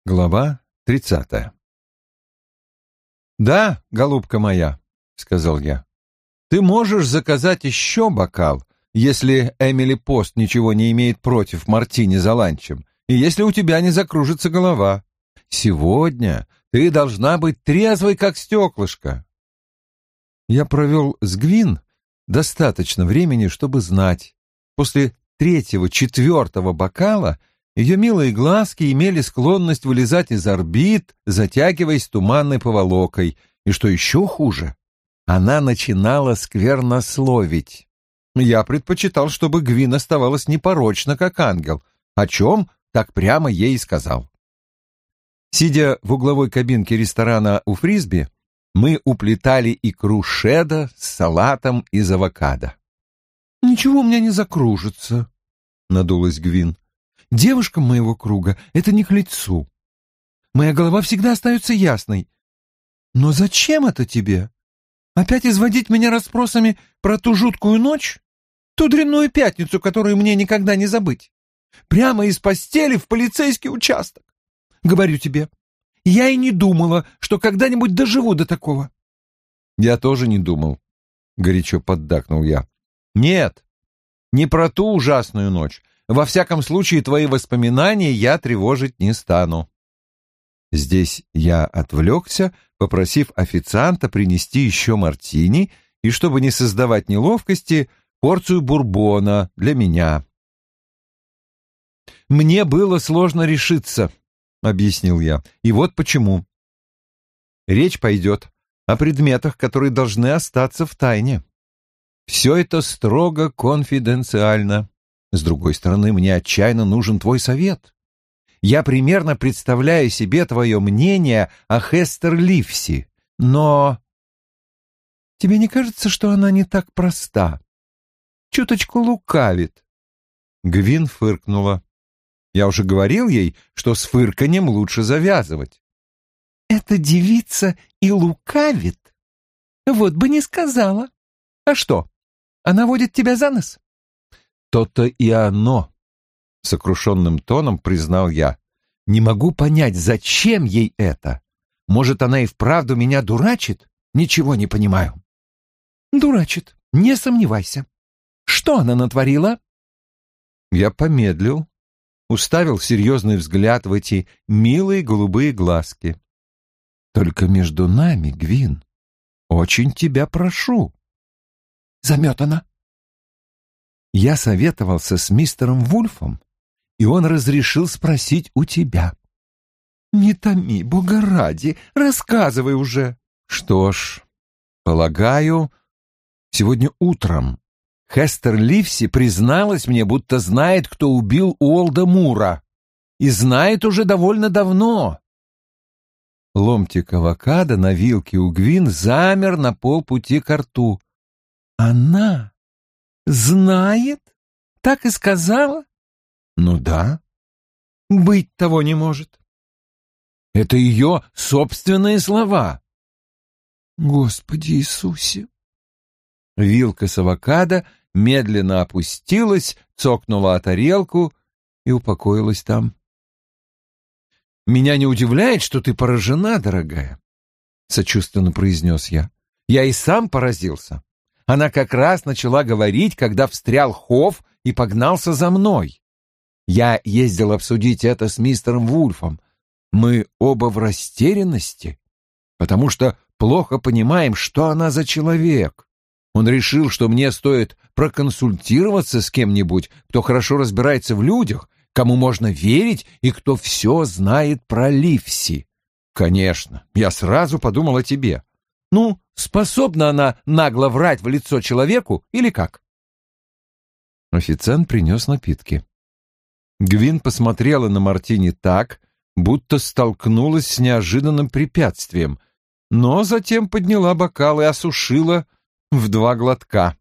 Глава 30. «Да, голубка моя», — сказал я, — «ты можешь заказать еще бокал, если Эмили Пост ничего не имеет против мартини за ланчем, и если у тебя не закружится голова. Сегодня ты должна быть трезвой, как стеклышко». Я провел с Гвин достаточно времени, чтобы знать. После третьего-четвертого бокала ее милые глазки имели склонность вылезать из орбит, затягиваясь туманной поволокой, и, что еще хуже, она начинала сквернословить. Я предпочитал, чтобы Гвин оставалась непорочна, как ангел, о чем так прямо ей и сказал. Сидя в угловой кабинке ресторана у Фрисби, мы уплетали икру шеда с салатом из авокадо. «Ничего у меня не закружится», — надулась Гвин. «Девушкам моего круга это не к лицу. Моя голова всегда остается ясной. Но зачем это тебе? Опять изводить меня расспросами про ту жуткую ночь? Ту дрянную пятницу, которую мне никогда не забыть? Прямо из постели в полицейский участок. Говорю тебе, я и не думала, что когда-нибудь доживу до такого». «Я тоже не думал», — горячо поддакнул я. «Нет, не про ту ужасную ночь. Во всяком случае, твои воспоминания я тревожить не стану». Здесь я отвлекся, попросив официанта принести еще мартини и, чтобы не создавать неловкости, порцию бурбона для меня. «Мне было сложно решиться», — объяснил я, — «и вот почему. Речь пойдет о предметах, которые должны остаться в тайне. Все это строго конфиденциально. С другой стороны, мне отчаянно нужен твой совет. Я примерно представляю себе твое мнение о Хестер Ливси, но... Тебе не кажется, что она не так проста? Чуточку лукавит?» Гвин фыркнула. Я уже говорил ей, что с фырканьем лучше завязывать. «Эта девица и лукавит? Вот бы не сказала. А что, она водит тебя за нос?» «То-то и оно», — сокрушенным тоном признал я. «Не могу понять, зачем ей это. Может, она и вправду меня дурачит? Ничего не понимаю». «Дурачит, не сомневайся. Что она натворила?» Я помедлил, уставил серьезный взгляд в эти милые голубые глазки. «Только между нами, Гвин, очень тебя прошу». «Заметана». «Я советовался с мистером Вульфом, и он разрешил спросить у тебя». «Не томи, бога ради, рассказывай уже». «Что ж, полагаю, сегодня утром Хестер Ливси призналась мне, будто знает, кто убил Уолда Мура, и знает уже довольно давно». Ломтик авокадо на вилке у Гвин замер на полпути ко рту. «Она знает? Так и сказала?» «Ну да. Быть того не может». «Это ее собственные слова». «Господи Иисусе!» Вилка с авокадо медленно опустилась, цокнула о тарелку и упокоилась там. «Меня не удивляет, что ты поражена, дорогая», — сочувственно произнес я. «Я и сам поразился. Она как раз начала говорить, когда встрял Хофф и погнался за мной. Я ездил обсудить это с мистером Вульфом. Мы оба в растерянности, потому что плохо понимаем, что она за человек. Он решил, что мне стоит проконсультироваться с кем-нибудь, кто хорошо разбирается в людях, кому можно верить и кто все знает про Ливси. Конечно, я сразу подумал о тебе. Ну, способна она нагло врать в лицо человеку или как?» Официант принес напитки. Гвин посмотрела на мартини так, будто столкнулась с неожиданным препятствием, но затем подняла бокал и осушила в 2 глотка.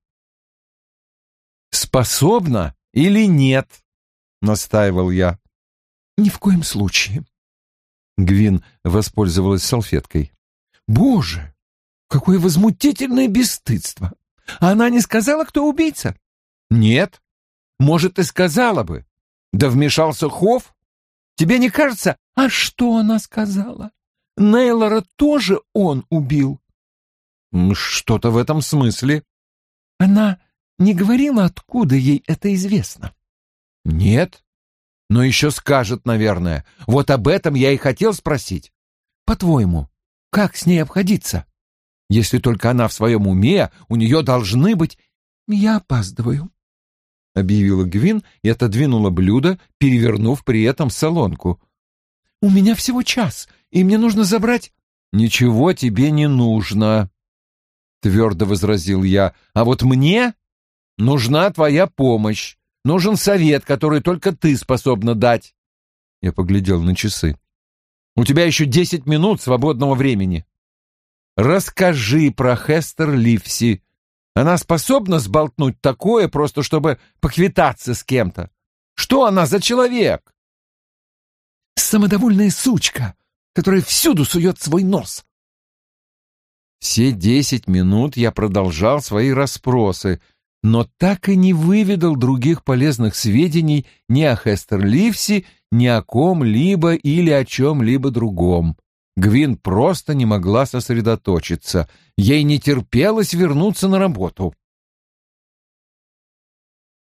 «Способна или нет?» — настаивал я. «Ни в коем случае». Гвин воспользовалась салфеткой. «Боже, какое возмутительное бесстыдство! Она не сказала, кто убийца?» «Нет. Может, и сказала бы. Да вмешался Хофф. Тебе не кажется? А что она сказала? Нейлора тоже он убил. Что-то в этом смысле. Она не говорила, откуда ей это известно? Нет, но еще скажет, наверное. Вот об этом я и хотел спросить. По-твоему, как с ней обходиться? Если только она в своем уме, у нее должны быть... Я опаздываю, — объявила Гвин и отодвинула блюдо, перевернув при этом солонку. У меня всего час, и мне нужно забрать... Ничего тебе не нужно, — твердо возразил я. А вот мне нужна твоя помощь. Нужен совет, который только ты способна дать. Я поглядел на часы. У тебя еще 10 минут свободного времени. Расскажи про Хестер Ливси. Она способна сболтнуть такое, просто чтобы поквитаться с кем-то? Что она за человек? Самодовольная сучка, которая всюду сует свой нос. Все 10 минут я продолжал свои расспросы, но так и не выведал других полезных сведений ни о Хестер Ливси, ни о ком-либо или о чем-либо другом. Гвин просто не могла сосредоточиться. Ей не терпелось вернуться на работу.